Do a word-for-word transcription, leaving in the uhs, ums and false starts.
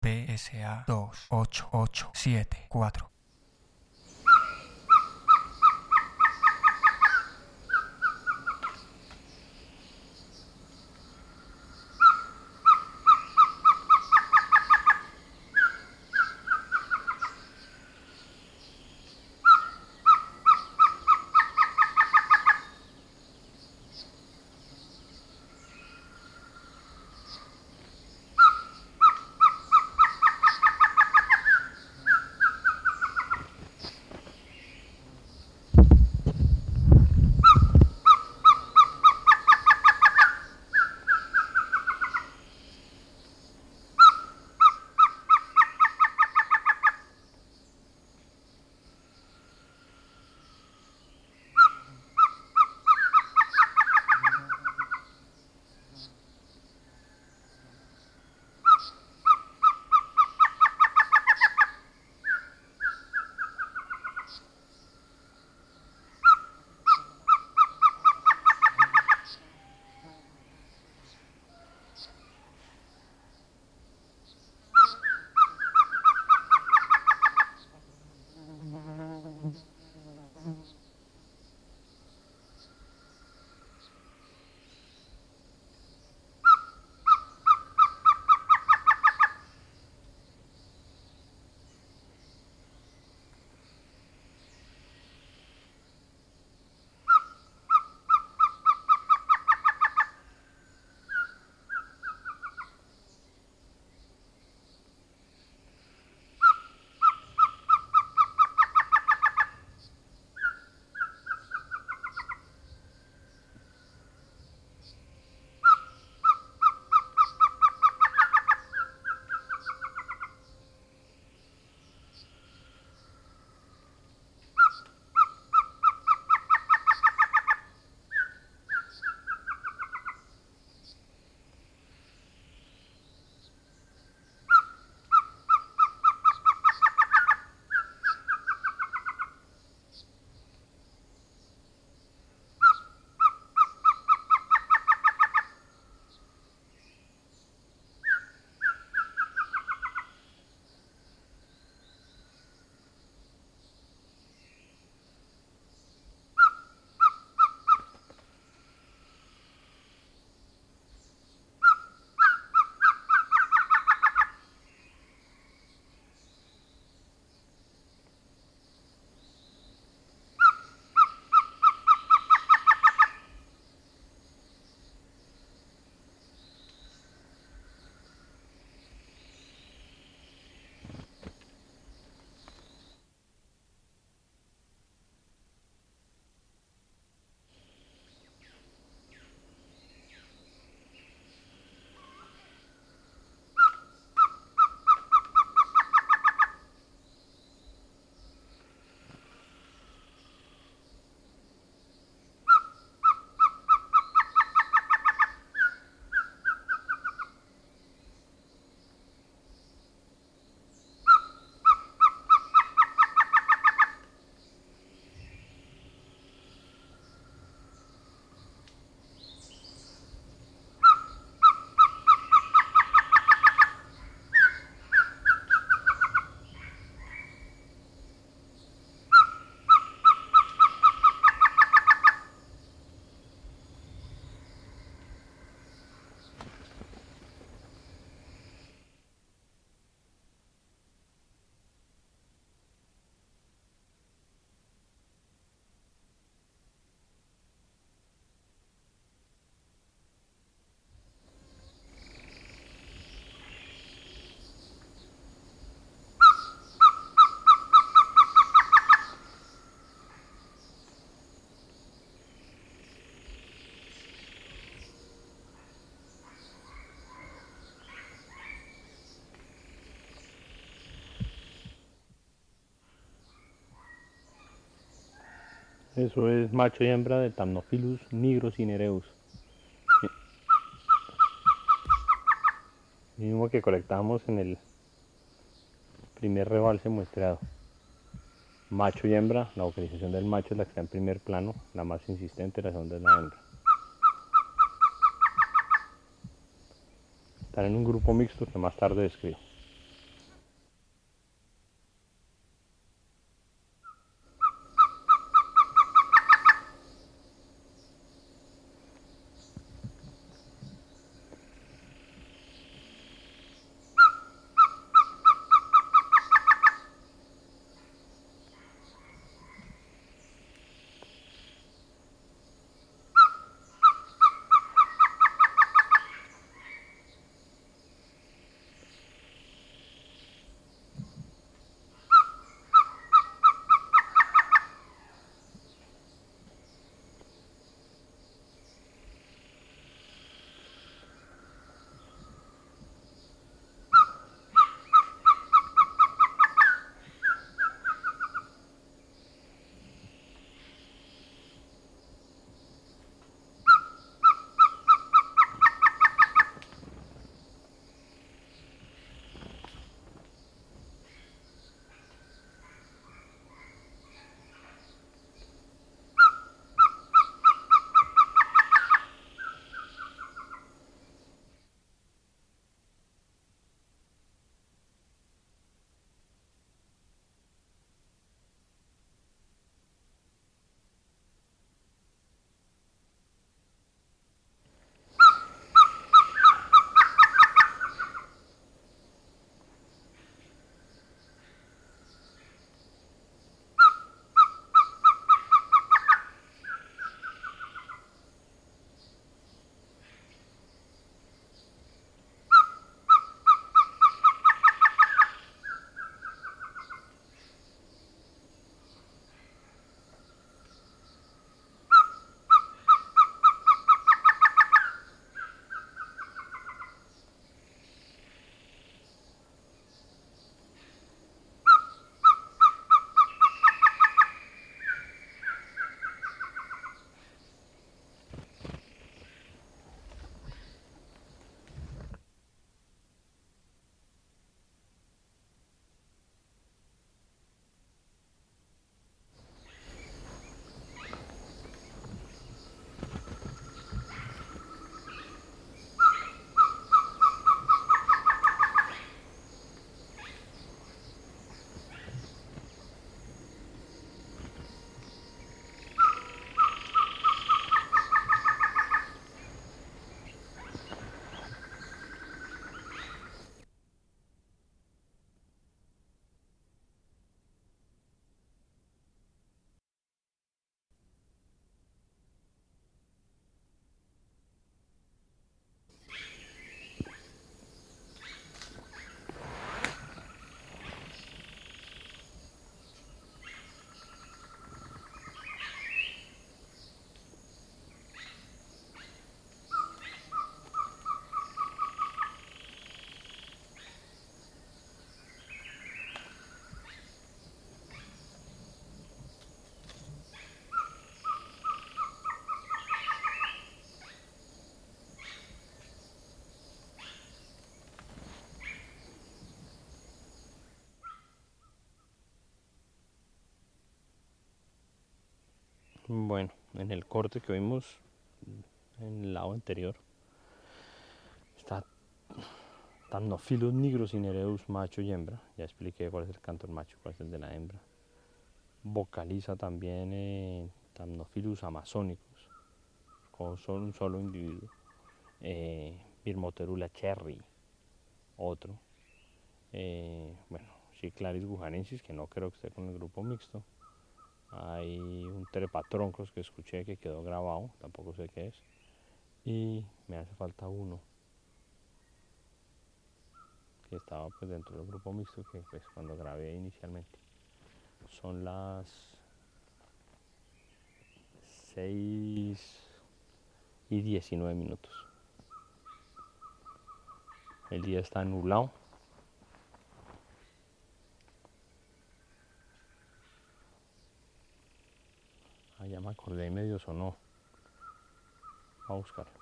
B S A dos ocho ocho siete cuatro. Eso es macho y hembra de Thamnophilus nigrocinereus. Mismo que colectamos en el primer rebalse muestreado. Macho y hembra, la vocalización del macho es la que está en primer plano, la más insistente, la segunda es la hembra. Están en un grupo mixto que más tarde describo. Bueno, en el corte que vimos en el lado anterior está Thamnophilus nigrosinereus macho y hembra. Ya expliqué cuál es el canto del macho, cuál es el de la hembra. Vocaliza también eh, Thamnophilus amazonicus, con solo un solo individuo. Eh, Birmoterula cherry, otro. Eh, bueno, Cyclaris gujanensis, que no creo que esté con el grupo mixto. Hay un trepatroncos que escuché que quedó grabado, tampoco sé qué es. Y me hace falta uno que estaba pues dentro del grupo mixto, que pues cuando grabé inicialmente. Son las seis y diecinueve minutos. El día está nublado. Ah, ya me acordé y medio sonó. Vamos a buscarlo.